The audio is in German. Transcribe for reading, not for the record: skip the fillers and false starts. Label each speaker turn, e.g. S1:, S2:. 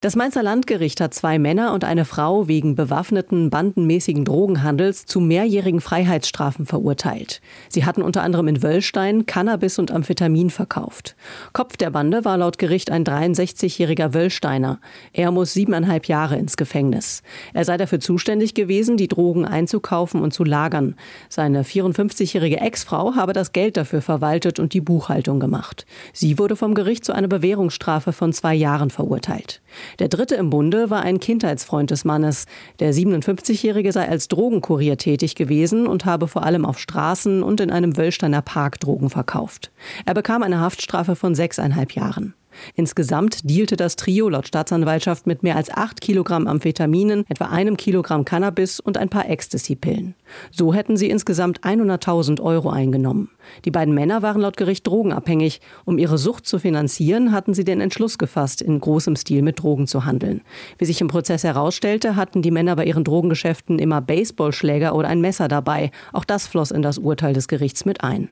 S1: Das Mainzer Landgericht hat 2 Männer und eine Frau wegen bewaffneten, bandenmäßigen Drogenhandels zu mehrjährigen Freiheitsstrafen verurteilt. Sie hatten unter anderem in Wöllstein Cannabis und Amphetamin verkauft. Kopf der Bande war laut Gericht ein 63-jähriger Wöllsteiner. Er muss 7,5 Jahre ins Gefängnis. Er sei dafür zuständig gewesen, die Drogen einzukaufen und zu lagern. Seine 54-jährige Ex-Frau habe das Geld dafür verwaltet und die Buchhaltung gemacht. Sie wurde vom Gericht zu einer Bewährungsstrafe von 2 Jahren verurteilt. Der dritte im Bunde war ein Kindheitsfreund des Mannes. Der 57-Jährige sei als Drogenkurier tätig gewesen und habe vor allem auf Straßen und in einem Wöllsteiner Park Drogen verkauft. Er bekam eine Haftstrafe von 6,5 Jahren. Insgesamt dealte das Trio laut Staatsanwaltschaft mit mehr als 8 Kilogramm Amphetaminen, etwa 1 Kilogramm Cannabis und ein paar Ecstasy-Pillen. So hätten sie insgesamt 100.000 Euro eingenommen. Die beiden Männer waren laut Gericht drogenabhängig. Um ihre Sucht zu finanzieren, hatten sie den Entschluss gefasst, in großem Stil mit Drogen zu handeln. Wie sich im Prozess herausstellte, hatten die Männer bei ihren Drogengeschäften immer Baseballschläger oder ein Messer dabei. Auch das floss in das Urteil des Gerichts mit ein.